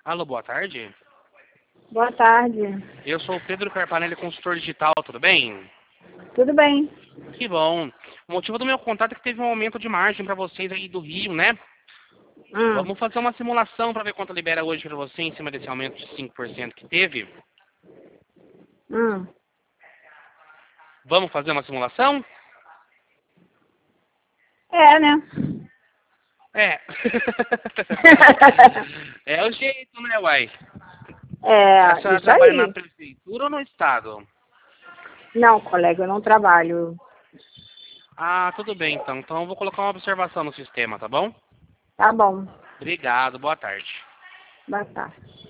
Alô, boa tarde. Boa tarde. Eu sou o Pedro Carpanelli, consultor digital, tudo bem? Tudo bem? Que bom. O motivo do meu contato é que teve um aumento de margem para vocês aí do Rio, né? Hum, Vamos fazer uma simulação para ver quanto libera hoje para você em cima desse aumento de 5% que teve. hum. Vamos fazer uma simulação? É, né? É. É o jeito, né, uai? A É, senhora isso trabalha na aí. prefeitura ou no estado? Não, colega, eu não trabalho. Ah, tudo bem então. Então eu vou colocar uma observação no sistema, tá bom? Tá bom. Obrigado, boa tarde. Boa tarde.